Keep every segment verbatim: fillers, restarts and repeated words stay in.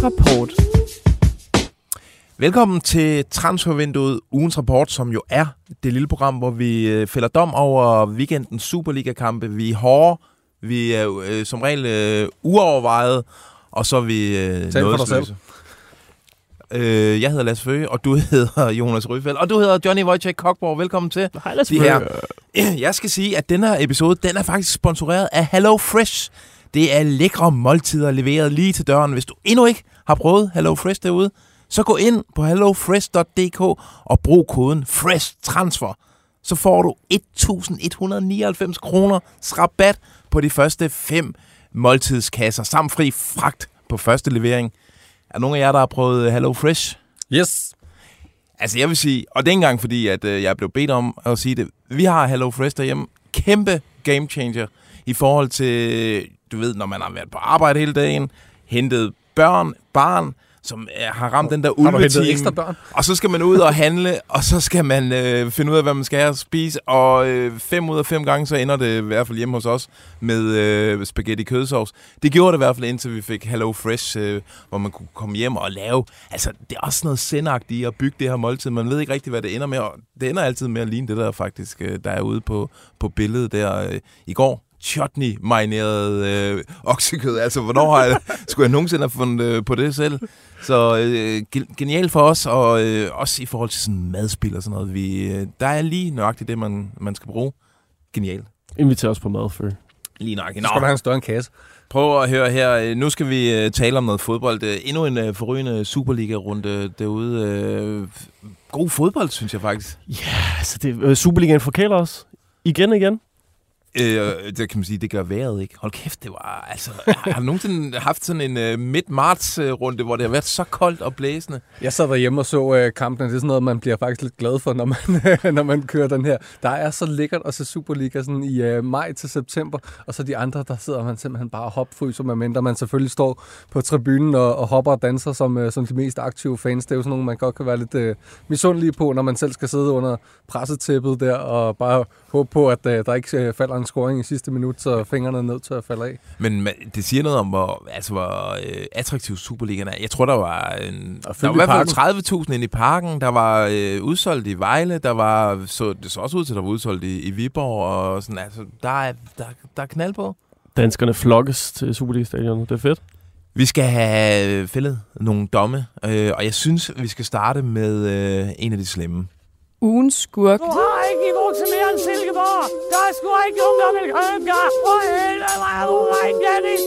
rapport. Velkommen til Transfervinduet, ugens rapport, som jo er det lille program, hvor vi øh, fælder dom over weekendens Superliga-kampe. Vi er hårde, vi er øh, som regel øh, uovervejet, og så er vi øh, nådesløse. Øh, jeg hedder Lasse Føge, og du hedder Jonas Ryfeldt, og du hedder Johnny Wojciech Kokborg. Velkommen til. Hej Lasse Føge. Jeg skal sige, at den her episode, den er faktisk sponsoreret af Hello Fresh. Det er lækre måltider leveret lige til døren. Hvis du endnu ikke har prøvet Hello Fresh derude, så gå ind på hello fresh punktum d k og brug koden FRESHTRANSFER. Så får du et tusind et hundrede nioghalvfems kroner rabat på de første fem måltidskasser, samt fri fragt på første levering. Er der nogen af jer, der har prøvet Hello Fresh? Yes. Altså jeg vil sige, og det er ikke engang fordi, at øh, jeg blev bedt om at sige det. Vi har Hello Fresh derhjemme. Kæmpe game changer i forhold til, du ved, når man har været på arbejde hele dagen, hentet børn, barn, som har ramt den der ulvetime, og så skal man ud og handle, og så skal man øh, finde ud af, hvad man skal have at spise, og øh, fem ud af fem gange, så ender det i hvert fald hjemme hos os med øh, spaghetti kødsovs. Det gjorde det i hvert fald, indtil vi fik Hello Fresh, øh, hvor man kunne komme hjem og lave. Altså, det er også noget sindagtigt at bygge det her måltid. Man ved ikke rigtig, hvad det ender med, og det ender altid med at ligne det der faktisk, øh, der er ude på, på billedet der øh, i går. Chutney-marineret øh, oksekød. Altså, hvornår har jeg, skulle jeg nogensinde have fundet øh, på det selv? Så øh, genialt for os, og øh, også i forhold til sådan madspil og sådan noget. Vi, øh, der er lige nøjagtigt det, man, man skal bruge. Genialt. Inviter os på mad før. Lige nøjagtigt. Så skal du have en større kasse. Prøv at høre her. Nu skal vi øh, tale om noget fodbold. Endnu en øh, forrygende Superliga-runde derude. Øh, god fodbold, synes jeg faktisk. Ja, yeah, så det øh, Superligaen forkæler os. Igen igen. Øh, det kan man sige, det gør vejret, ikke? Hold kæft, det var, altså... Har du nogensinde haft sådan en uh, midt-marts-runde, hvor det har været så koldt og blæsende? Jeg sad derhjemme og så uh, kampen, det er sådan noget, man bliver faktisk lidt glad for, når man, når man kører den her. Der er så lækkert at se Superliga sådan i uh, maj til september, og så de andre, der sidder man simpelthen bare hopfryser, medmindre man selvfølgelig står på tribunen og, og hopper og danser som, uh, som de mest aktive fans. Det er jo sådan nogle, man godt kan være lidt uh, misundelige på, når man selv skal sidde under pressetæppet der og bare håbe på, at uh, der ikke uh, falder en scoring i sidste minut, så fingrene er nødt til at falde af. Men det siger noget om, hvor, altså, hvor øh, attraktiv Superligaen er. Jeg tror, der var, en, der var i hvert fald tredive tusind inde i parken. Der var øh, udsolgt i Vejle. Der var, så, det så også ud til, at der var udsolgt i, i Viborg. Og sådan, altså, der, er, der, der er knald på. Danskerne flokkes til Superliga-stadionet. Det er fedt. Vi skal have fældet nogle domme, øh, og jeg synes, vi skal starte med øh, en af de slemme. Ugens skurk. Du har ikke niveau til mere end Silkeborg. Der er sgu ikke nogen, der vil købe dig. Hvor helvede var du rent, Janni?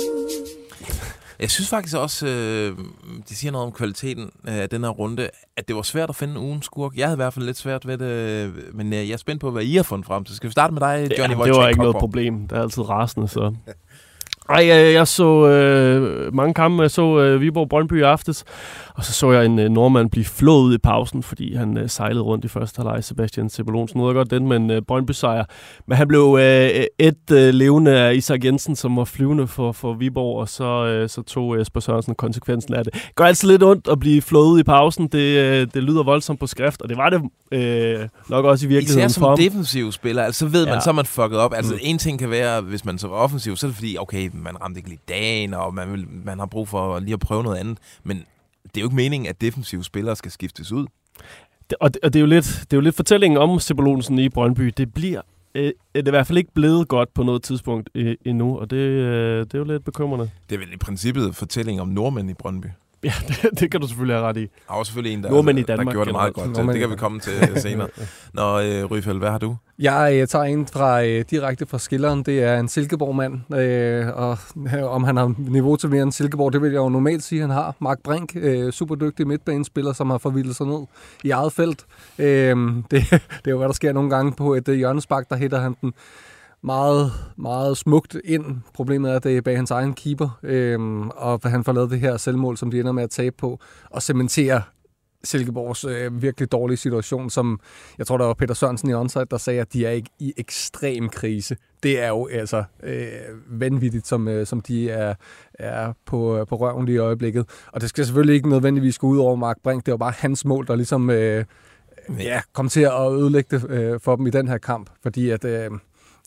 Jeg synes faktisk også, øh, det siger noget om kvaliteten af den her runde, at det var svært at finde ugens skurk. Jeg havde i hvert fald lidt svært ved det, men jeg er spændt på, hvad I har fundet frem. Så skal vi starte med dig, Johnny Wojciech. Ja, det var ikke noget problem. Det er altid rasende, så... Ej, jeg, jeg så øh, mange kampe. Jeg så øh, Viborg Brøndby i aftes, og så så jeg en øh, nordmand blive flået ud i pausen, fordi han øh, sejlede rundt i første halvleg. Sebastian Cebalonsen nåede godt den, men øh, Brøndby sejr. Men han blev øh, et øh, levende af Isak Jensen, som var flyvende for, for Viborg, og så, øh, så tog Jesper Sørensen konsekvensen af det. Det gør altid lidt ondt at blive flået ud i pausen. Det, øh, det lyder voldsomt på skrift, og det var det øh, nok også i virkeligheden for ham. Især som defensiv spiller, altså så ved man, ja. Så er man fucket op. Altså mm. en ting kan være, hvis man så er offensiv, så er det fordi, okay, man ramte ikke lige dagen, og man, vil, man har brug for lige at prøve noget andet. Men det er jo ikke meningen, at defensive spillere skal skiftes ud. Det, og, det, og det, er jo lidt, det er jo lidt fortællingen om Cebalonsen i Brøndby. Det bliver øh, det er i hvert fald ikke blevet godt på noget tidspunkt øh, endnu, og det, øh, det er jo lidt bekymrende. Det er vel i princippet fortælling om nordmænd i Brøndby. Ja, det, det kan du selvfølgelig have ret i. Der er også selvfølgelig en, der, Nordmænd i Danmark, der gjorde det meget godt. Det kan vi komme til senere. Nå, øh, Ryfeldt, hvad har du? Jeg, jeg tager en fra, øh, direkte fra skilleren. Det er en Silkeborg-mand. Øh, og øh, om han har niveau til mere end Silkeborg, det vil jeg jo normalt sige, han har. Mark Brink, øh, superdygtig midtbanespiller, som har forvildet sig ned i eget felt. Øh, det, det er jo, hvad der sker nogle gange på et øh, hjørnespark, der hætter han den meget, meget smukt ind. Problemet er, at det er bag hans egen keeper, øhm, og han får lavet det her selvmål, som de ender med at tabe på, og cementerer Silkeborgs øh, virkelig dårlige situation, som jeg tror, der var Peter Sørensen i onside, der sagde, at de er ikke i ekstrem krise. Det er jo altså øh, vanvittigt, som, øh, som de er, er på, på røven lige i øjeblikket. Og det skal selvfølgelig ikke nødvendigvis gå ud over Mark Brink. Det var bare hans mål, der ligesom øh, ja, kom til at ødelægge det øh, for dem i den her kamp, fordi at øh,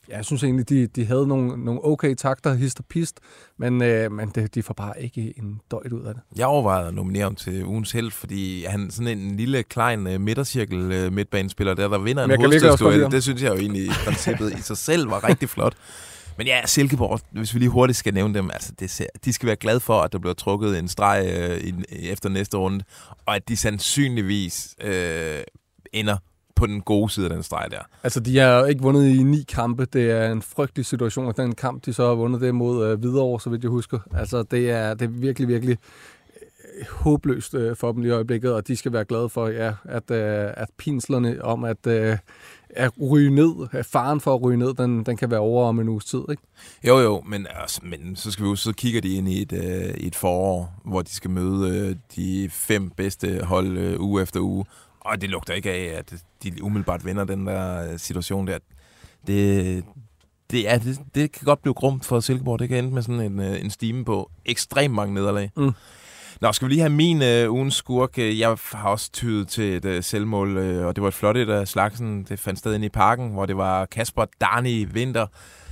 Ja, jeg synes egentlig, de, de havde nogle, nogle okay takter, hist og pist, men, øh, men det, de får bare ikke en døjt ud af det. Jeg overvejede at nominere ham til ugens helt, fordi han er sådan en lille, klein uh, midtercirkel uh, midtbanespiller, der der vinder en hovedstødsduel. Det synes jeg jo egentlig i princippet i sig selv var rigtig flot. Men ja, Silkeborg, hvis vi lige hurtigt skal nævne dem, altså det ser, de skal være glade for, at der bliver trukket en streg øh, i, efter næste runde, og at de sandsynligvis øh, ender på den gode side af den streg der. Altså, de har jo ikke vundet i ni kampe. Det er en frygtelig situation, og den kamp, de så har vundet, det mod øh, Hvidovre, så vidt jeg husker. Altså, det er, det er virkelig, virkelig øh, håbløst øh, for dem lige i øjeblikket, og de skal være glade for, ja, at, øh, at pinslerne om at, øh, at ryge ned, at faren for at ryge ned, den, den kan være over om en uges tid, ikke? Jo, jo, men, altså, men så skal vi jo, så kigger de ind i et, øh, i et forår, hvor de skal møde øh, de fem bedste hold øh, uge efter uge. Og det lugter ikke af, at de umiddelbart vinder den der situation der. Det, det, er, det, det kan godt blive grumt for Silkeborg. Det kan ende med sådan en, en stime på ekstremt mange nederlag. Mm. Nå, skal vi lige have min uh, ugens skurk? Jeg har også tydet til et uh, selvmål, uh, og det var et flot et af slagsen. Det fandt sted inde i parken, hvor det var Kasper Darni Vinter.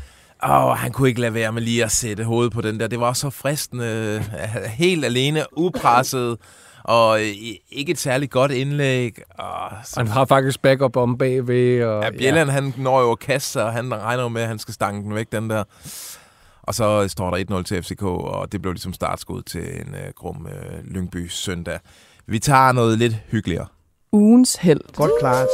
Og han kunne ikke lade være med lige at sætte hovedet på den der. Det var så fristende. Helt alene, upresset. Og ikke et særligt godt indlæg. Og så... Han har faktisk backup om bagved. Og... Ja, Bjelland, ja. Han når jo at kaste sig, og han regner jo med, at han skal stange den væk, den der. Og så står der et nul til F C K, og det blev ligesom startskud til en uh, grum uh, Lyngby søndag. Vi tager noget lidt hyggeligere. Ugens held. Godt klaret.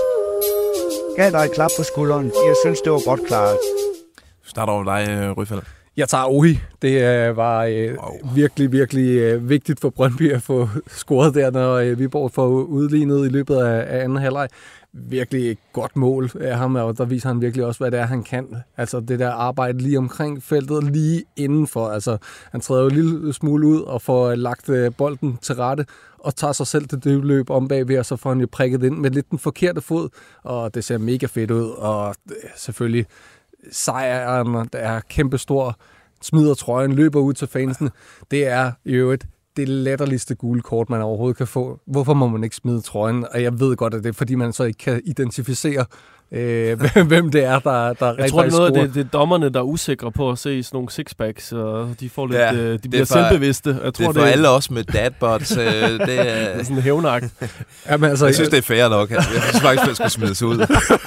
Gav dig et klap på skulderen. Jeg synes, det var godt klaret. Start over dig, Ryfald. Jeg tager Ohi. Det øh, var øh, oh. virkelig, virkelig øh, vigtigt for Brøndby at få scoret der, når øh, Viborg får udlignet i løbet af, af anden halvleg. Virkelig et godt mål af ham, og der viser han virkelig også, hvad det er, han kan. Altså det der arbejde lige omkring feltet, lige indenfor. Altså han træder jo en lille smule ud og får lagt øh, bolden til rette, og tager sig selv til det løb om bagved, og så får han jo prikket ind med lidt den forkerte fod, og det ser mega fedt ud, og øh, selvfølgelig sejren, der er kæmpestor, smider trøjen, løber ud til fansene. Det er jo et det latterligste gule kort, man overhovedet kan få. Hvorfor må man ikke smide trøjen? Og jeg ved godt, at det er, fordi man så ikke kan identificere, øh, hvem det er, der, der jeg tror, det er noget af det, det er dommerne, der er usikre på at se sådan nogle sixpacks, og de får lidt, ja, øh, de bliver for, selvbevidste. Jeg tror, det er for det, alle os med dadbots. øh, det, er, det er sådan en hævnak. Jamen, altså, jeg synes, det er fair nok. Jeg synes faktisk, at det skal smides ud.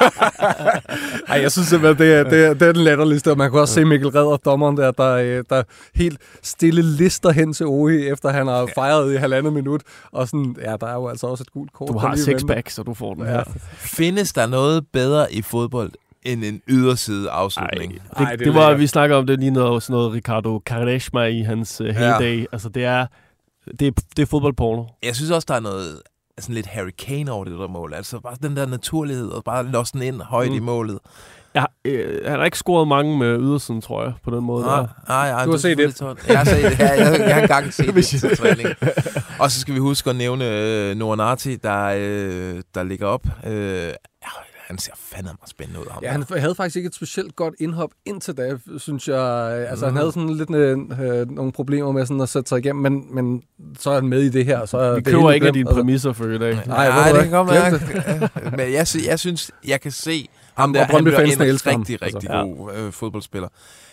Ej, jeg synes simpelthen, det er, det er, det er den latterligste, og man kan også se Mikkel Redder, dommeren der, der, der helt stille lister hen til Ohi, efter han har fejret i halvandet minut, og sådan, ja, der er jo altså også et gult kort. Du har sixpack, så du får den her. Ja. Findes der noget bedre i fodbold end en yderside afslutning? Ej, det, Ej, det, det var, vi snakker om det lige noget, sådan noget Ricardo Quaresma i hans uh, heyday. Ja. Altså, det er, det er, det er fodboldporno. Jeg synes også, der er noget sådan lidt Harry Kane over det der mål. Altså, bare den der naturlighed, og bare låse den ind højt mm. i målet. Ja, øh, han har ikke scoret mange med ydersiden, tror jeg, på den måde. Nej, nej, nej, du har set det. Jeg har set det. Ja, jeg, jeg har engang set det til træning. Og så skal vi huske at nævne øh, Noanati, der, øh, der ligger op. Øh, han ser fandme spændende ud. Ja, han havde faktisk ikke et specielt godt indhop indtil da, synes jeg. Altså, mm. han havde sådan lidt øh, nogle problemer med sådan at sætte sig igennem, men, men så er han med i det her. Så er vi køber ikke af dine præmisser for i dag. Nej, nej det kan godt være. Men jeg, jeg synes, jeg kan se ham der, han bliver en rigtig, rigtig, rigtig altså, god ja. øh, fodboldspiller.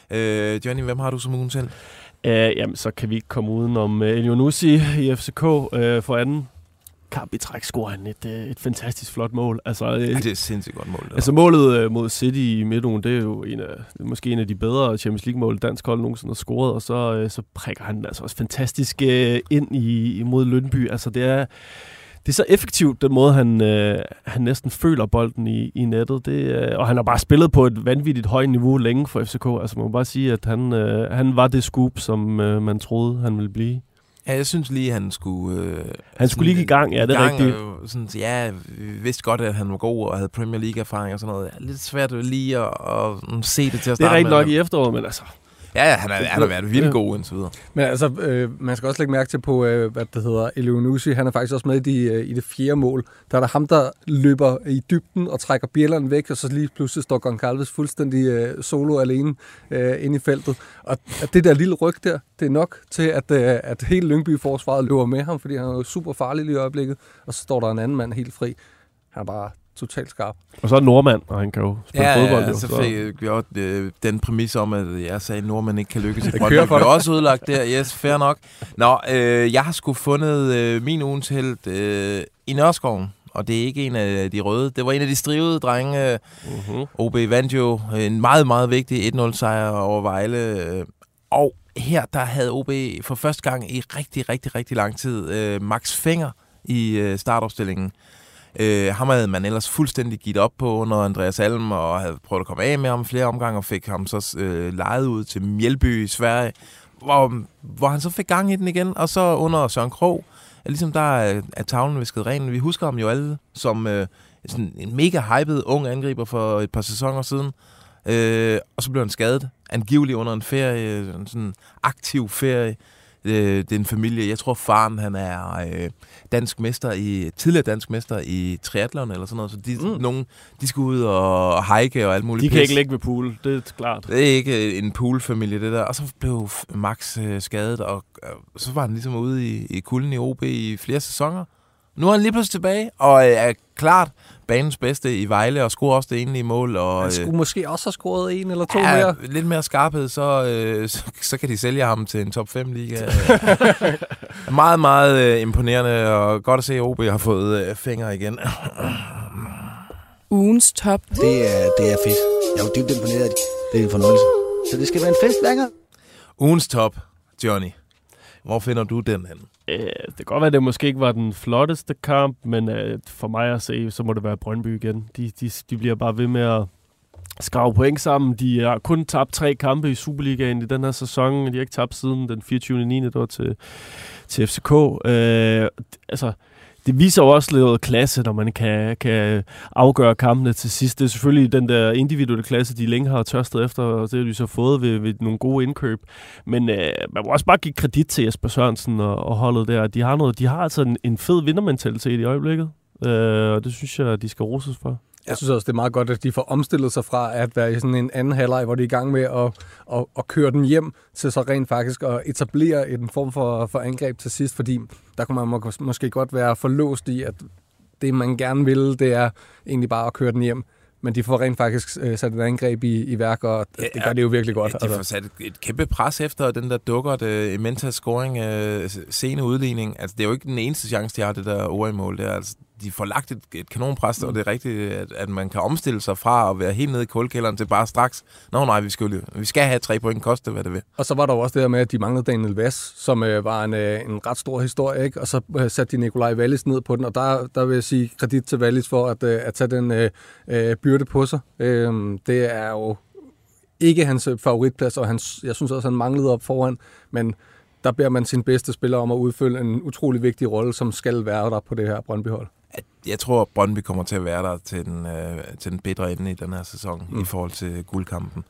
Øh, Johnny, hvem har du som ugen selv? Uh, jamen, så kan vi ikke komme udenom uh, Elyounoussi i F C K uh, for anden kamp i træk scorer han et, et fantastisk flot mål. Altså, ja, det er et sindssygt godt mål. Der. Altså målet uh, mod City i midtugen, det er jo en af, måske en af de bedre Champions League-mål, dansk hold nogensinde har scoret, og så, uh, så prikker han altså også fantastisk uh, ind i, mod Lyngby. Altså det er, det er så effektivt, den måde, han, uh, han næsten føler bolden i, i nettet. Det, uh, og han har bare spillet på et vanvittigt højt niveau længe for F C K. Altså man må bare sige, at han, uh, han var det scoop, som uh, man troede, han ville blive. Ja, jeg synes lige, han skulle... Øh, han skulle lige i gang, ja, det er rigtigt. Øh, sådan, ja, vi vidste godt, at han var god og havde Premier League-erfaring og sådan noget. Ja, lidt svært lige at, at se det til at starte med. Det er rigtigt nok i efteråret, men altså... Ja, ja, han er, han har været virkelig god indtil videre. Men altså, øh, man skal også lægge mærke til på, øh, hvad det hedder, Elyounoussi. Han er faktisk også med i, de, øh, i det fjerde mål. Der er der ham, der løber i dybden og trækker Bjelland væk, og så lige pludselig står Goncalves fuldstændig øh, solo alene øh, inde i feltet. Og at det der lille ryg der, det er nok til, at, øh, at hele Lyngby-forsvaret løber med ham, fordi han er jo super farlig lige i øjeblikket. Og så står der en anden mand helt fri. Han er bare totalt skarp. Og så er Nordmand, og han kan jo spille ja, fodbold. Ja, jo, så fik jeg gjort øh, den præmis om, at jeg sagde, at Nordmand ikke kan lykkes i Brøndby. Det blev også udlagt der. Yes, fair nok. Nå, øh, jeg har sgu fundet øh, min ugens helt øh, i Nørreskoven. Og det er ikke en af de røde. Det var en af de strivede drenge. Uh-huh. O B vandt jo en meget, meget vigtig et nul sejr over Vejle. Og her, der havde O B for første gang i rigtig, rigtig, rigtig lang tid øh, Max Fenger i øh, startopstillingen. Øh, ham havde man ellers fuldstændig givet op på under Andreas Alm, og havde prøvet at komme af med ham flere omgange, og fik ham så øh, lejet ud til Mjælby i Sverige, hvor, hvor han så fik gang i den igen. Og så under Søren Krog, ligesom der er, er tavlen visket ren. Vi husker ham jo alle som øh, sådan en mega hyped ung angriber for et par sæsoner siden. Øh, og så blev han skadet, angiveligt under en ferie, en sådan aktiv ferie. Øh, det er en familie. Jeg tror, faren han er øh, dansk mester i, tidligere dansk mester i triathlon eller sådan noget. Så de, mm. nogen, de skal ud og hike og alt muligt. De kan pis. ikke ligge ved pool, det er klart. Det er ikke en poolfamilie, det der. Og så blev Max øh, skadet, og øh, så var han ligesom ude i, i kulden i O B i flere sæsoner. Nu er han lige pludselig tilbage, og øh, er klart banens bedste i Vejle, og scorer også det enlige mål. Og, han skulle øh, måske også have scoret en eller to ja, mere. Lidt mere skarphed, så, øh, så, så kan de sælge ham til en top fem liga. meget, meget øh, imponerende, og godt at se, at O B har fået øh, fingre igen. Ugens top. Det er, det er fedt. Jeg er jo dybt imponeret. Det er en fornøjelse. Så det skal være en fest hver gang. Ugens top, Johnny. Hvor finder du den hen? Øh, det kan godt være, at det måske ikke var den flotteste kamp, men øh, for mig at se, så må det være Brøndby igen. De, de, de bliver bare ved med at skrave point sammen. De har kun tabt tre kampe i Superligaen i den her sæson. De har ikke tabt siden den fireogtyvende niende der til, til F C K. Øh, altså, det viser jo også lidt klasse, når man kan, kan afgøre kampene til sidst. Det er selvfølgelig den der individuelle klasse, de længe har tørstet efter, og det har de så fået ved, ved nogle gode indkøb. Men øh, man må også bare give kredit til Jesper Sørensen og, og holdet der. De har, noget, de har altså en, en fed vindermentalitet i øjeblikket, øh, og det synes jeg, de skal roses for. Jeg synes også, det er meget godt, at de får omstillet sig fra at være i sådan en anden halvleg, hvor de er i gang med at, at, at køre den hjem, til så rent faktisk at etablere en form for, for angreb til sidst, fordi der kunne man må, måske godt være forlåst i, at det, man gerne vil, det er egentlig bare at køre den hjem. Men de får rent faktisk øh, sat et angreb i, i værk, og det, det gør det jo virkelig godt. Ja, de får sat et, et kæmpe pres efter den der dukkert uh, Mentas scoring, uh, sene udligning. Altså, det er jo ikke den eneste chance, de har, det der O R-mål der. Altså, de får lagt et, et kanonpres, mm. og det er rigtigt, at, at man kan omstille sig fra at være helt nede i kulkælderen til bare straks. Nå nej, vi skal, vi skal have tre point, koste hvad det vil. Og så var der jo også det der med, at de manglede Daniel Vass, som øh, var en, øh, en ret stor historie, ikke? Og så øh, satte de Nikolaj Wallis ned på den, og der, der vil jeg sige kredit til Wallis for at, øh, at tage den øh, øh, byrde på sig. Øh, det er jo ikke hans favoritplads, og hans, jeg synes også, han manglede op foran, men der beder man sin bedste spiller om at udfylde en utrolig vigtig rolle, som skal være der på det her Brøndby-hold. Jeg tror, at Brøndby kommer til at være der til den, øh, til den bedre ende i den her sæson, mm. i forhold til guldkampen.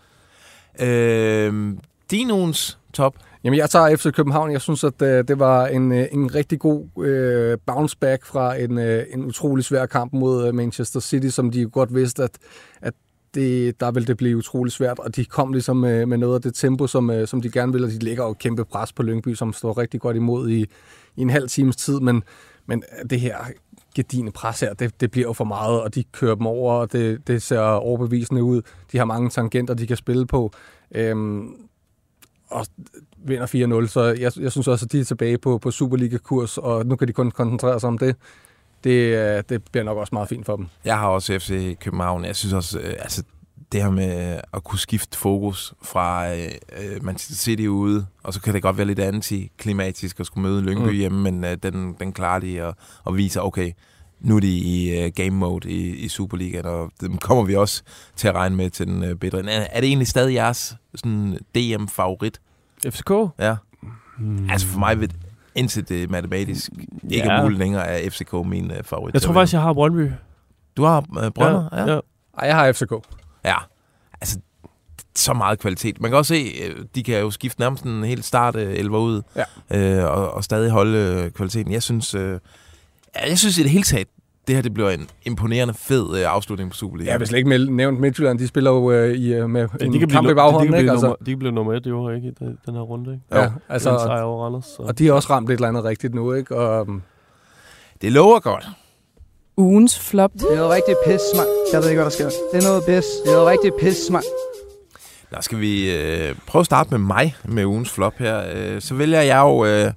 Øh, din ugens top? Jamen, jeg tager F C København. Jeg synes, at øh, det var en, øh, en rigtig god øh, bounce back fra en, øh, en utrolig svær kamp mod øh, Manchester City, som de jo godt vidste, at, at det, der ville det blive utrolig svært, og de kom ligesom med, med noget af det tempo, som, øh, som de gerne ville, og de lægger jo kæmpe pres på Lyngby, som står rigtig godt imod i, i en halv times tid, men, men det her gedigne pres her, det, det bliver jo for meget, og de kører dem over, og det, det ser overbevisende ud. De har mange tangenter, de kan spille på, øhm, og vinder fire nul, så jeg, jeg synes også, at de er tilbage på, på Superliga-kurs, og nu kan de kun koncentrere sig om det. Det, det bliver nok også meget fint for dem. Jeg har også F C København. Jeg synes også, øh, altså det her med at kunne skifte fokus fra øh, Manchester City ude, og så kan det godt være lidt antiklimatisk at skulle møde Lyngby mm. hjemme, men øh, den, den klarer de og, og viser, okay, nu er de i uh, game mode i, i Superligaen, og dem kommer vi også til at regne med til den uh, bedre. Er, er det egentlig stadig jeres sådan D M-favorit? F C K? Ja. Mm. Altså for mig, ved, indtil det matematisk ikke ja. er muligt længere, er F C K min uh, favorit. Jeg tror faktisk, jeg har Brøndby. Du har uh, Brøndby? Ja. ja. ja. Ej, jeg har F C K. Ja, altså så meget kvalitet. Man kan også se, de kan jo skifte nærmest en helt start elver ud, ja. øh, og, og stadig holde kvaliteten. Jeg synes, øh, jeg synes i det hele taget, det her det bliver en imponerende fed øh, afslutning på Superligaen. Ja, hvis ikke med, nævnt Midtjylland, de spiller jo øh, i, med ja, en kamp blive, i baghånden, de ikke? Altså. Altså. De kan blive nummer et i år, ikke, i den her runde, ikke? Ja, altså, og, over Randers, og de har også ramt et eller andet rigtigt nu, ikke? Og, det lover godt. Ugens flop. Det er noget rigtig pis, mand. Jeg ved ikke, hvad der sker. Det er noget pis. Det er noget rigtig pis, mand. Nå, skal vi øh, prøve at starte med mig med ugens flop her. Øh, så vælger jeg jo øh,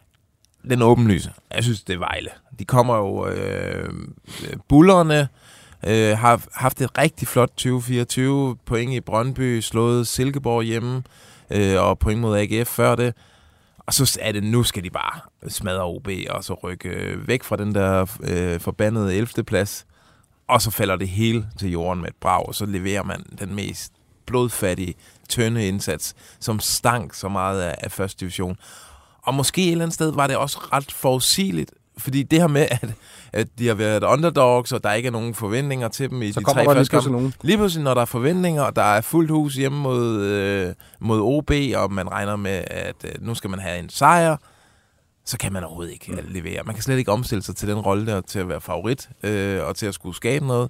den åbenlyse. Jeg synes, det er Vejle. De kommer jo... Øh, bullerne øh, har haft et rigtig flot tyve fireogtyve. Point i Brøndby, slået Silkeborg hjemme, øh, og point mod A G F før det. Og så er det, nu skal de bare smadre O B, og så rykke øh, væk fra den der øh, forbandede ellevte plads. Og så falder det hele til jorden med et brag, og så leverer man den mest blodfattige, tynde indsats, som stank så meget af, af første division. Og måske et eller andet sted var det også ret forudsigeligt, fordi det her med, at, at de har været underdogs, og der ikke er nogen forventninger til dem i så de tre første kampe. Nogen. Lige pludselig, når der er forventninger, og der er fuldt hus hjemme mod, øh, mod O B, og man regner med, at øh, nu skal man have en sejr, så kan man overhovedet ikke mm. levere. Man kan slet ikke omstille sig til den rolle der, til at være favorit, øh, og til at skulle skabe noget.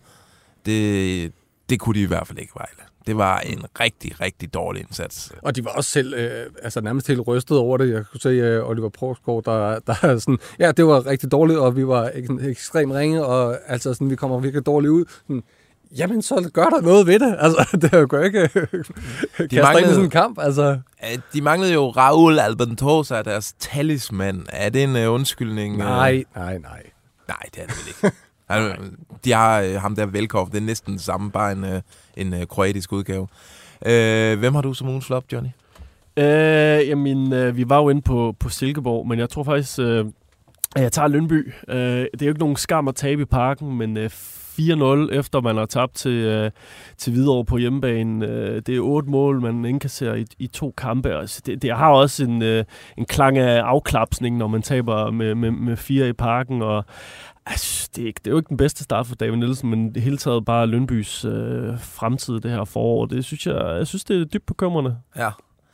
Det, det kunne de i hvert fald ikke, Vejle. Det var en rigtig, rigtig dårlig indsats. Og de var også selv øh, altså nærmest helt rystet over det. Jeg kunne se uh, Oliver Provsgaard, der, der er sådan, ja, det var rigtig dårligt, og vi var ek- ekstremt ringe, og altså sådan, vi kommer virkelig dårligt ud. Sådan, jamen, så gør der noget ved det. Altså, det er jo ikke kaste manglede, ind i sådan en kamp. Altså. De manglede jo Raúl Albentosa, deres talisman. Er det en uh, undskyldning? Nej, nej, nej. Nej, det er det vel ikke. De har uh, ham der Velkov, det er næsten det samme, bare en, uh, en uh, kroatisk udgave. Uh, hvem har du som ugens flop, Johnny? Uh, jamen, uh, vi var jo inde på, på Silkeborg, men jeg tror faktisk, uh, at jeg tager Lyngby. Uh, det er jo ikke nogen skam at tabe i parken, men uh, fire nul efter man har tabt til, uh, til Hvidovre på hjemmebane. Uh, det er otte mål, man indkasserer i, i to kampe. Altså, det, det har også en, uh, en klang af afklapsning, når man taber med, med, med fire i parken, og altså, det, er ikke, det er jo ikke den bedste start for David Nielsen, men det hele taget bare Lyngby's øh, fremtid det her forår. Det synes jeg, jeg synes, det er dybt bekymrende. Ja.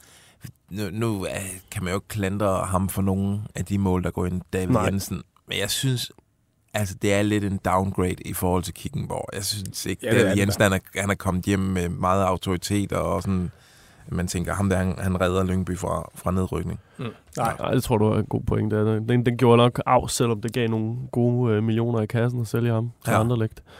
Nu, nu uh, kan man jo ikke klandre ham for nogen af de mål, der går ind, David Nej. Jensen. Men jeg synes, altså, det er lidt en downgrade i forhold til Kickenborg. Jeg synes ikke, ja, David Jensen han er, han er kommet hjem med meget autoritet, og sådan, man tænker, ham der, han, han redder Lyngby fra, fra nedrykning. Mm. Nej. Nej, det tror du er en god point. Den, den gjorde nok af, selvom det gav nogle gode øh, millioner i kassen at sælge ham til ja. andre lægt.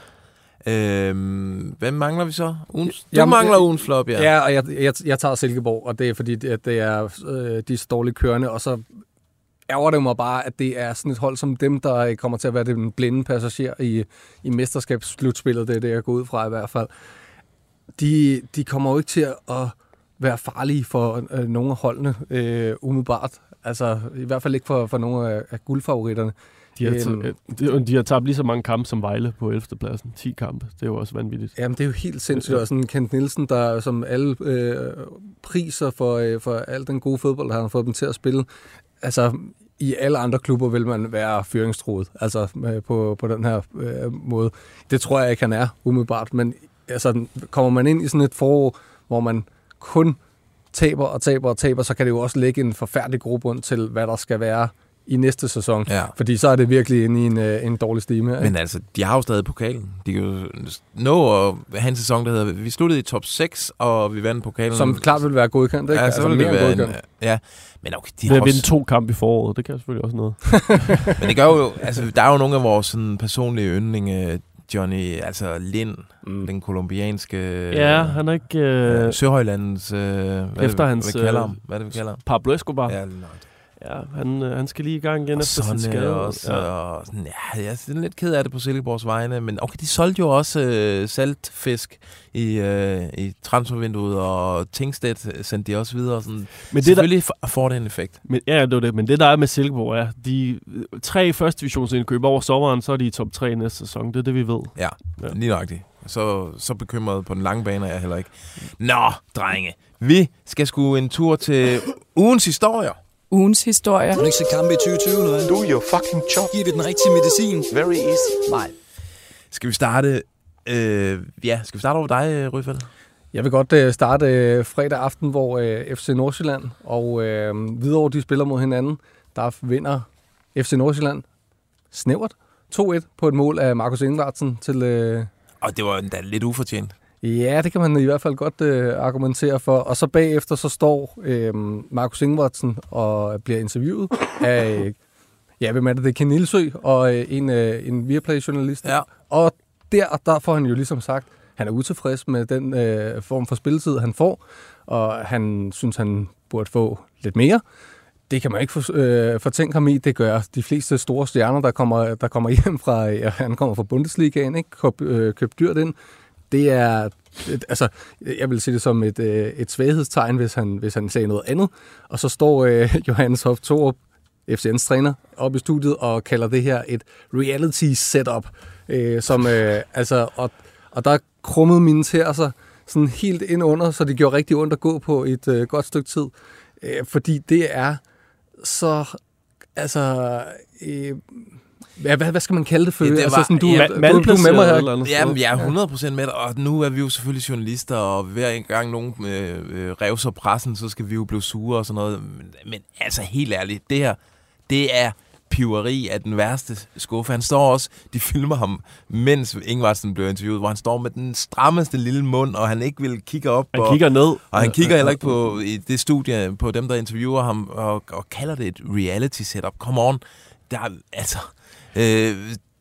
Øhm, hvem mangler vi så? Ugens, du Jamen, mangler ugens flop, ja. Ja, og jeg, jeg, jeg tager Silkeborg, og det er fordi, det, det er øh, de dårlige kørende, og så ærger det mig bare, at det er sådan et hold som dem, der kommer til at være den blinde passager i, i mesterskabsslutspillet. Det er det, jeg går ud fra i hvert fald. De, de kommer jo ikke til at være farlige for øh, nogle af holdene øh, umiddelbart. Altså i hvert fald ikke for, for nogle af, af guldfavoritterne. De har, t- de, de har tabt lige så mange kampe som Vejle på ellevte pladsen. ti kampe. Det er jo også vanvittigt. Jamen, det er jo helt sindssygt. Og sådan Kent Nielsen, der som alle øh, priser for, øh, for al den gode fodbold, han har fået dem til at spille. Altså, i alle andre klubber vil man være fyringstruet. Altså, øh, på, på den her øh, måde. Det tror jeg ikke, han er umiddelbart. Men altså, kommer man ind i sådan et forår, hvor man kun taber og taber og taber, så kan det jo også lægge en forfærdelig grobund til, hvad der skal være i næste sæson. Ja. Fordi så er det virkelig inde i en, en dårlig stime. Men ikke? Altså, de har jo stadig pokalen. De kan jo nå at have en sæson, der hedder, vi sluttede i top seks, og vi vandt pokalen. Som klart vil være godkendt, ikke? Ja, altså, så vil det være en, ja. Men okay, de har også vinde to kampe i foråret, det kan selvfølgelig også noget. Men det gør jo, altså, der er jo nogle af vores sådan, personlige yndlinge, Johnny, altså Lind, mm. den kolumbianske... Ja, han er ikke... Øh, Søhøjlandens... Øh, hvad efter det, hans... Hvad kalder ham? Hvad er det, vi kalder ham? Pablo Escobar. Ja, Ja, han, han skal lige i gang igen og efter sin skade. Også, ja. Og sådan, ja, jeg er lidt ked af det på Silkeborgs vegne, men okay, de solgte jo også øh, saltfisk i, øh, i transfervinduet, og Tingstedt sendte de også videre. Sådan. Men selvfølgelig der, får det en effekt. Men, ja, det var det. Men det, der er med Silkeborg, er, de tre første divisionsindkøb over sommeren, så er de i top tre næste sæson. Det er det, vi ved. Ja, ja. Lige nøjagtigt. Så, så bekymret på den lange bane er jeg heller ikke. Nå, drenge. Vi skal sgu en tur til ugens historier. Ugens historie. Har du ikke set kampe i tyve tyve noget? Do your fucking job. Giver vi den rigtige medicin? Very easy. Nej. Skal vi starte... Øh, ja, skal vi starte over dig, Ryfeldt? Jeg vil godt øh, starte øh, fredag aften, hvor øh, F C Nordsjælland og øh, Hvidovre, de spiller mod hinanden. Der vinder F C Nordsjælland snævert to et på et mål af Markus Ingvartsen til... Øh, og det var endda lidt ufortjent. Ja, det kan man i hvert fald godt øh, argumentere for. Og så bagefter så står øh, Markus Ingvartsen og bliver interviewet af Ja, hvem er det? Det er Ken Nielsø og øh, en, øh, en Viaplay-journalist. Ja. Og der, der får han jo ligesom sagt, han er utilfreds med den øh, form for spilletid, han får, og han synes, han burde få lidt mere. Det kan man ikke for, øh, fortænke ham i. Det gør de fleste store stjerner, der kommer, der kommer hjem fra, ja, han kommer fra Bundesligaen, ikke? Køb, øh, køb dyrt ind. Det er, et, altså, jeg vil sige det som et, øh, et svaghedstegn, hvis han, hvis han sagde noget andet. Og så står øh, Johannes Hoff Thorup, F C N's træner, op i studiet og kalder det her et reality setup. Øh, som, øh, altså, og, og der krummede mine tæer sig sådan helt ind under, så det gjorde rigtig ondt at gå på et øh, godt stykke tid. Øh, fordi det er så, altså, øh, hvad, hvad skal man kalde det for? Ja, det var, altså, sådan, du, ja, du, du er med mig her. eller andet. Jamen, jeg er hundrede procent med dig, og nu er vi jo selvfølgelig journalister, og hver en gang nogen øh, øh, revser pressen, så skal vi jo blive sure og sådan noget. Men, men altså, helt ærligt, det her, det er piveri af den værste skuffe. Han står også, de filmer ham, mens Ingvartsen blev interviewet, hvor han står med den strammeste lille mund, og han ikke vil kigge op. Han og, kigger ned. Og han kigger heller ikke på i det studie, på dem, der interviewer ham, og, og kalder det et reality setup. Come on. Der er, altså... Øh,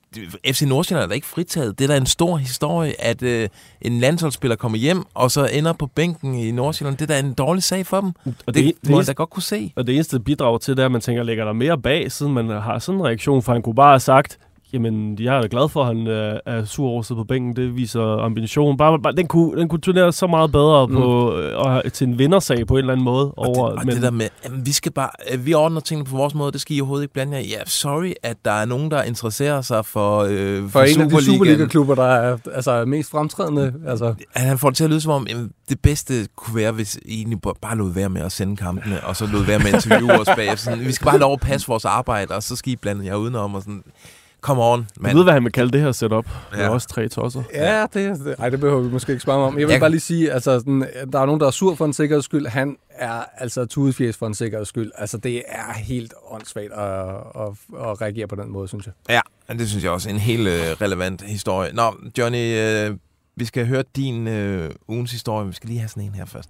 F C Nordsjælland er da ikke fritaget. Det er da en stor historie, at øh, en landsholdsspiller kommer hjem, og så ender på bænken i Nordsjælland. Det er da en dårlig sag for dem. Og det, det, det det må jeg eneste, da godt kunne se. Og det eneste bidrag til det er, at man tænker, lægger der mere bag, siden man har sådan en reaktion, for han kunne bare have sagt, jamen, jeg er da glad for, at han øh, er sur over på bænken. Det viser ambition. Bare, bare, den, kunne, den kunne turnere så meget bedre på, mm. øh, og, til en vindersag på en eller anden måde. Og, over, det, og men, det der med, jamen, vi skal bare, vi ordner tingene på vores måde, det skal I overhovedet ikke blande jer. Ja, sorry, at der er nogen, der interesserer sig for øh, For, for en af de Superligaen. Superliga-klubber, der er altså, mest fremtrædende. Altså. Han får det til at lyde som om, jamen, det bedste kunne være, hvis I egentlig bare lod være med at sende kampene, og så lod være med at interviewe os bagefter. Vi skal bare have lov at passe vores arbejde, og så skal I blande jer udenom og sådan... Come on, mand. Du ved, hvad han vil kalde det her setup. Det er Ja. også tre tosser. Ja, det, det, ej, det behøver vi måske ikke spørge mig om. Jeg vil Jeg- bare lige sige, altså, sådan, der er nogen, der er sur for en sikkerheds skyld. Han er altså tudefjæs for en sikkerheds skyld. Altså, det er helt åndssvagt at, at, at reagere på den måde, synes jeg. Ja, og det synes jeg også er en helt øh, relevant historie. Nå, Johnny, øh, vi skal høre din øh, ugens historie. Vi skal lige have sådan en her først.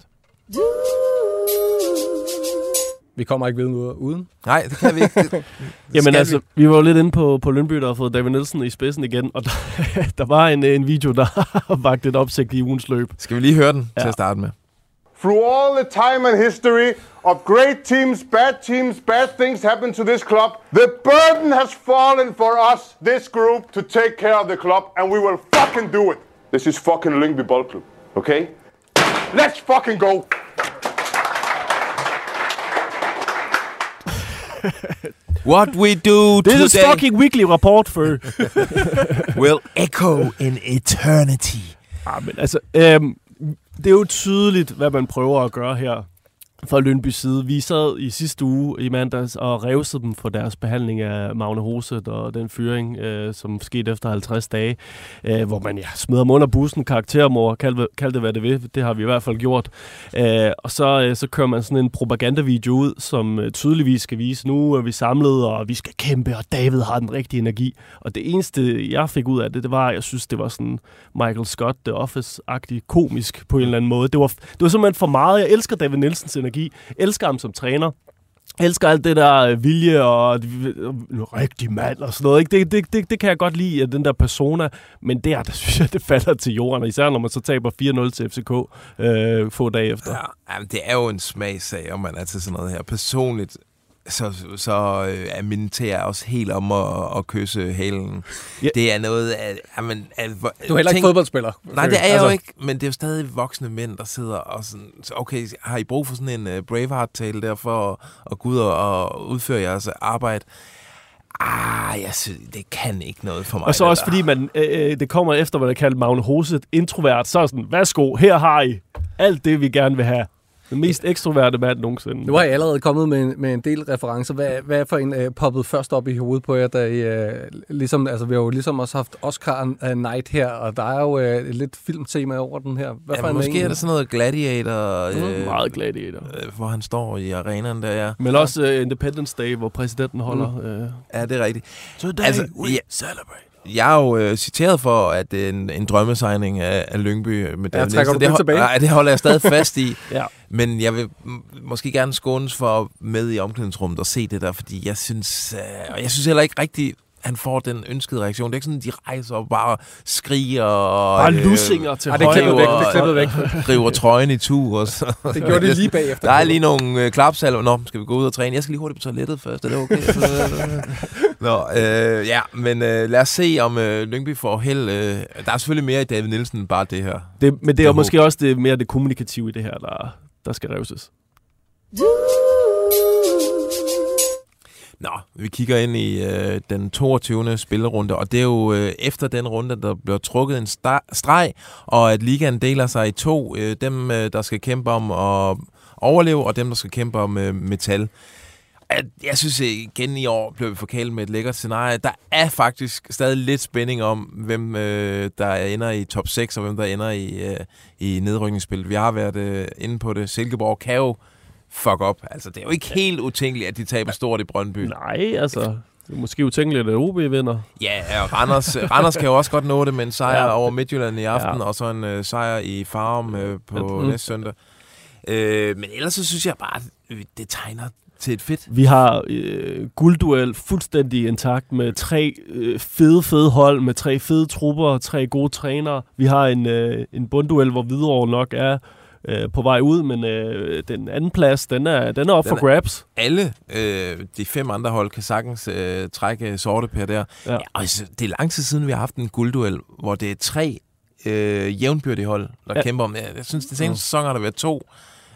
Vi kommer ikke videre uden. Nej, det kan vi ikke. Det, Jamen skal altså, vi? vi var jo lidt inde på, på Lyngby, der har fået David Nielsen i spidsen igen, og der, der var en, en video, der har vagt lidt opsigt i ugens løb. Skal vi lige høre den Ja. til at starte med? Through all the time and history of great teams, bad teams, bad things happen to this club, the burden has fallen for us, this group, to take care of the club, and we will fucking do it. This is fucking Lyngby Ball Club, okay? Let's fucking go! What we do This is today fucking weekly report for... will echo in eternity. Ah, men altså, øhm, det er jo tydeligt, hvad man prøver at gøre her fra Lyngby side. Vi sad i sidste uge i mandags og revsede dem for deres behandling af Magne Hoset og den fyring, øh, som skete efter halvtreds dage, øh, hvor man ja, smider dem under bussen, karaktermor, kald, kald det hvad det vil. Det har vi i hvert fald gjort. Øh, og så, øh, så kører man sådan en propagandavideo ud, som øh, tydeligvis skal vise, nu er vi samlet, og vi skal kæmpe, og David har den rigtige energi. Og det eneste, jeg fik ud af det, det var, at jeg synes, det var sådan Michael Scott, The Office-agtig komisk på en eller anden måde. Det var, det var simpelthen for meget. Jeg elsker David Nielsens energi. Elsker ham som træner. Elsker alt det der vilje og en rigtig mand og sådan noget. Ikke? Det, det, det, det kan jeg godt lide, den der persona. Men der, der synes jeg, det falder til jorden. Og især når man så taber fire nul til F C K øh, få dage efter. Ja, jamen, det er jo en smagssag, om man er til sådan noget her. Personligt, så, så øh, er min tæer også helt om at, at kysse hælen. Ja. Det er noget af... Jamen, af Du er heller ikke fodboldspiller. Nej, det er jeg altså. jo ikke, men det er jo stadig voksne mænd, der sidder og sådan... Så okay, har I brug for sådan en uh, Braveheart-tale der for at, at gå ud og, og udføre jeres arbejde? Ah, jeg synes, det kan ikke noget for mig. Og så det også der. fordi man, øh, det kommer efter, hvad der kalder Magne Hoset, introvert. Så er sådan, værsgo, her har I alt det, vi gerne vil have. Den mest ekstroverte mand nogensinde. Nu har jeg allerede kommet med, med en del referencer. Hvad, hvad for en uh, poppet først op i hovedet på jer, da I, uh, ligesom, altså vi har jo ligesom også haft Oscar uh, Night her, og der er jo uh, et lidt filmtema over den her. Hvad Ja, for en måske en? er det sådan noget Gladiator, Mm, øh, meget gladiator. øh, hvor han står i arenaen der, ja. Men også uh, Independence Day, hvor præsidenten holder. Mm. Uh, Ja, det er rigtigt. Today Altså, we ja. celebrate. jeg er jo øh, citeret for, at det er en, en drømmesigning af, af Lyngby med David trækker Nielsen. du Det, tilbage? nej, det holder jeg stadig fast i. Ja. Men jeg vil m- måske gerne skånes for med i omklædningsrummet og se det der, fordi jeg synes, øh, og jeg synes heller ikke rigtigt, han får den ønskede reaktion. Det er ikke sådan, de rejser og bare skriger og... Bare lussinger til højre. Det er klippet væk, det er klippet væk. River trøjen i tur. Og så. Det gjorde de lige bagefter. Der er lige nogle øh, klapsalver. Nå, skal vi gå ud og træne? Jeg skal lige hurtigt på toilettet først. Er det okay? Nå, øh, ja, men øh, lad os se, om øh, Lyngby får held. Øh, der er selvfølgelig mere i David Nielsen end bare det her. Det, men det er Jeg måske også det, mere det kommunikative i det her, der, der skal revses. Nå, vi kigger ind i øh, den toogtyvende spillerunde, og det er jo øh, efter den runde, der bliver trukket en sta- streg, og at ligaen deler sig i to. Øh, dem, øh, der skal kæmpe om at overleve, og dem, der skal kæmpe om øh, metal. Jeg, jeg synes igen i år blev vi forkælet med et lækkert scenarie. Der er faktisk stadig lidt spænding om, hvem øh, der ender i top seks, og hvem der ender i, øh, i nedrykningsspillet. Vi har været øh, inde på det. Silkeborg kan jo fuck op. Altså, det er jo ikke helt utænkeligt, at de taber stort i Brøndby. Nej, altså... Det er måske utænkeligt, at O B vinder. Ja, og Randers, Randers kan jo også godt nå det med en sejr Ja. over Midtjylland i aften, Ja. og så en øh, sejr i Farum øh, på Mm. næste søndag. Øh, men ellers så synes jeg bare, at det tegner til et fedt. Vi har øh, guldduel fuldstændig intakt med tre øh, fede, fede hold, med tre fede trupper, tre gode trænere. Vi har en, øh, en bundduel, hvor Hvidovre nok er øh, på vej ud, men øh, den anden plads, den er, den er op Den for er- grabs. Alle øh, de fem andre hold kan sagtens øh, trække sorte per der. Ja. Ja, og så- det er lang tid siden, vi har haft en guldduel, hvor det er tre øh, jævnbyrdige hold, der Ja. ja. kæmper om det. Jeg synes, det seneste sæson har der været to.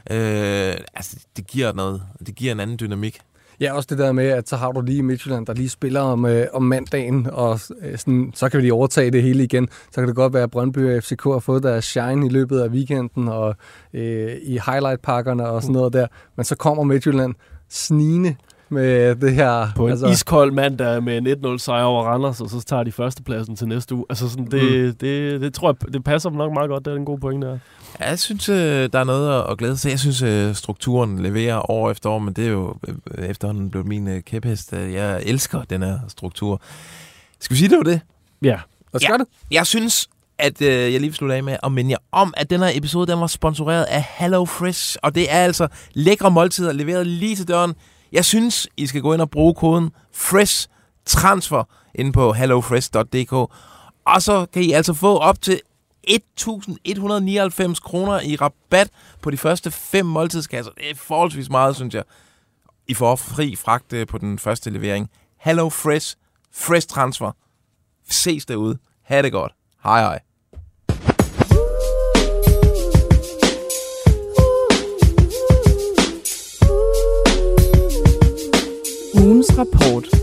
Øh, altså, det giver noget. Det giver en anden dynamik. Ja, også det der med, at så har du lige Midtjylland, der lige spiller om, øh, om mandagen, og øh, sådan, så kan vi lige overtage det hele igen. Så kan det godt være, at Brøndby og F C K har fået deres shine i løbet af weekenden, og øh, i highlight-pakkerne og sådan noget der. Men så kommer Midtjylland snigende med det her... På en altså, iskold mandag med en et nul sejr over Randers, og så tager de førstepladsen til næste uge. Altså sådan, det, mm. det, det, det tror jeg, det passer nok meget godt. Det er en god point der. Ja, jeg synes, øh, der er noget at glæde sig. Jeg synes, øh, strukturen leverer år efter år, men det er jo øh, efterhånden blevet min øh, kæphest. Jeg elsker den her struktur. Skal vi sige, det var det? Ja. Hvad skal Ja. det? Jeg synes, at øh, jeg lige vil slutte af med at minde jer om, at den her episode, den var sponsoreret af Hello Fresh, og det er altså lækre måltider leveret lige til døren. Jeg synes, I skal gå ind og bruge koden FRESH TRANSFER inde på hello fresh punktum d k, og så kan I altså få op til et tusind et hundrede og nioghalvfems kroner i rabat på de første fem måltidskasser. Det er forholdsvis meget, synes jeg. I får fri fragt øh, på den første levering. Hello Fresh, Fresh Transfer. Ses derude. Ha' det godt. Hej hej. Ugens rapport.